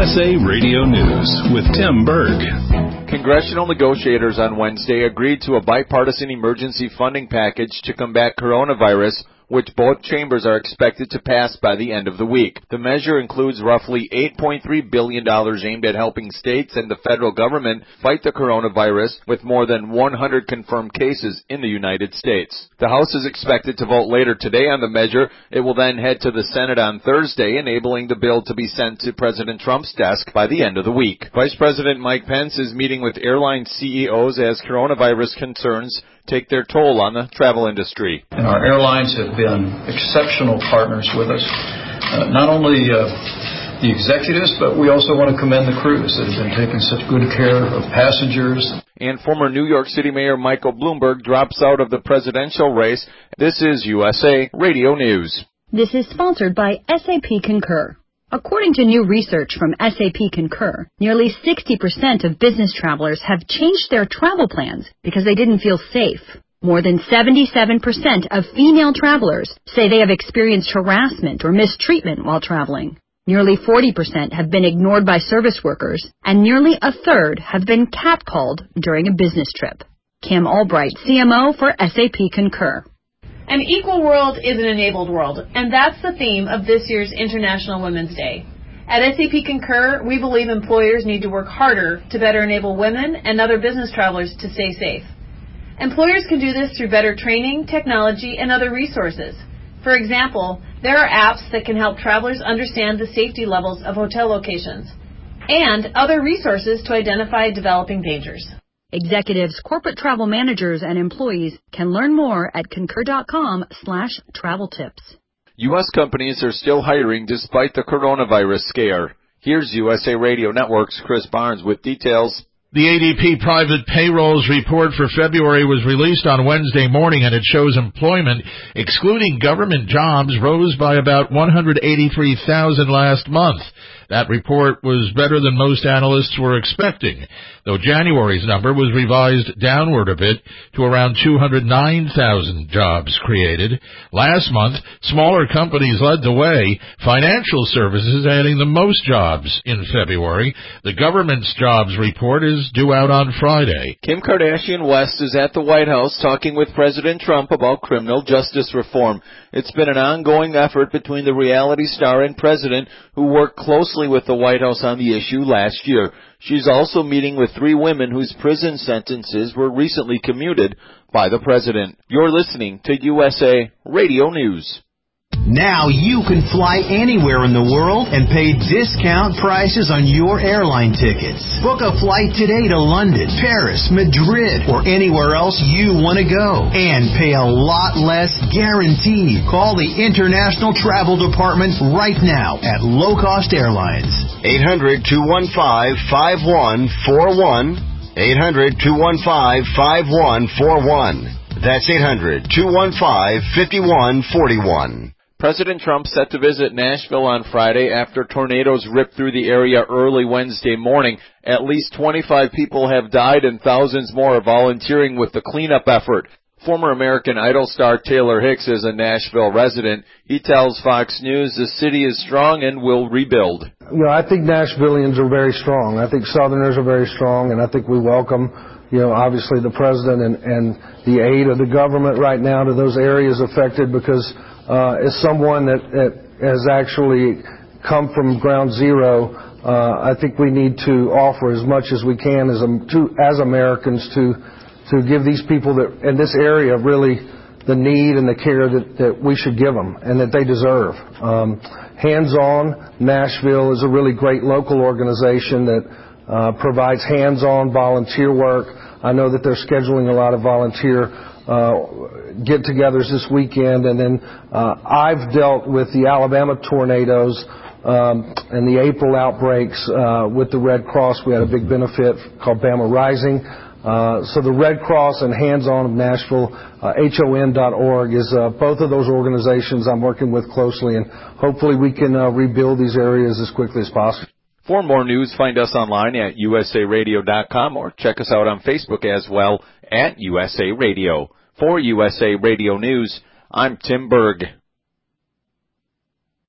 USA Radio News with Tim Berg. Congressional negotiators on Wednesday agreed to a bipartisan emergency funding package to combat coronavirus, which both chambers are expected to pass by the end of the week. The measure includes roughly $8.3 billion aimed at helping states and the federal government fight the coronavirus, with more than 100 confirmed cases in the United States. The House is expected to vote later today on the measure. It will then head to the Senate on Thursday, enabling the bill to be sent to President Trump's desk by the end of the week. Vice President Mike Pence is meeting with airline CEOs as coronavirus concerns take their toll on the travel industry. And our airlines have been exceptional partners with us. Not only the executives, but we also want to commend the crews that have been taking such good care of passengers. And former New York City Mayor Michael Bloomberg drops out of the presidential race. This is USA Radio News. This is sponsored by SAP Concur. According to new research from SAP Concur, nearly 60% of business travelers have changed their travel plans because they didn't feel safe. More than 77% of female travelers say they have experienced harassment or mistreatment while traveling. Nearly 40% have been ignored by service workers, and nearly a third have been catcalled during a business trip. Kim Albright, CMO for SAP Concur. An equal world is an enabled world, and that's the theme of this year's International Women's Day. At SAP Concur, we believe employers need to work harder to better enable women and other business travelers to stay safe. Employers can do this through better training, technology, and other resources. For example, there are apps that can help travelers understand the safety levels of hotel locations, and other resources to identify developing dangers. Executives, corporate travel managers, and employees can learn more at concur.com/travel tips. U.S. companies are still hiring despite the coronavirus scare. Here's USA Radio Network's Chris Barnes with details. The ADP private payrolls report for February was released on Wednesday morning, and it shows employment, excluding government jobs, rose by about 183,000 last month. That report was better than most analysts were expecting, though January's number was revised downward a bit to around 209,000 jobs created. Last month, smaller companies led the way, financial services adding the most jobs in February. The government's jobs report is due out on Friday. Kim Kardashian West is at the White House talking with President Trump about criminal justice reform. It's been an ongoing effort between the reality star and president, who worked closely with the White House on the issue last year. She's also meeting with 3 women whose prison sentences were recently commuted by the president. You're listening to USA Radio News. Now you can fly anywhere in the world and pay discount prices on your airline tickets. Book a flight today to London, Paris, Madrid, or anywhere else you want to go, and pay a lot less guaranteed. Call the International Travel Department right now at Low Cost Airlines. 800-215-5141. 800-215-5141. That's 800-215-5141. President Trump set to visit Nashville on Friday after tornadoes ripped through the area early Wednesday morning. At least 25 people have died and thousands more are volunteering with the cleanup effort. Former American Idol star Taylor Hicks is a Nashville resident. He tells Fox News the city is strong and will rebuild. I think Nashvillians are very strong. I think Southerners are very strong, and I think we welcome, obviously the president and the aid of the government right now to those areas affected, because as someone that has actually come from ground zero, I think we need to offer as much as we can as Americans to give these people that in this area really the need and the care that we should give them and that they deserve. Hands On Nashville is a really great local organization that provides hands-on volunteer work. I know that they're scheduling a lot of volunteer get-togethers this weekend, and then I've dealt with the Alabama tornadoes and the April outbreaks with the Red Cross. We had a big benefit called Bama Rising. So the Red Cross and Hands On of Nashville, HON.org, is both of those organizations I'm working with closely, and hopefully we can rebuild these areas as quickly as possible. For more news, find us online at usaradio.com or check us out on Facebook as well at USA Radio. For USA Radio News, I'm Tim Berg.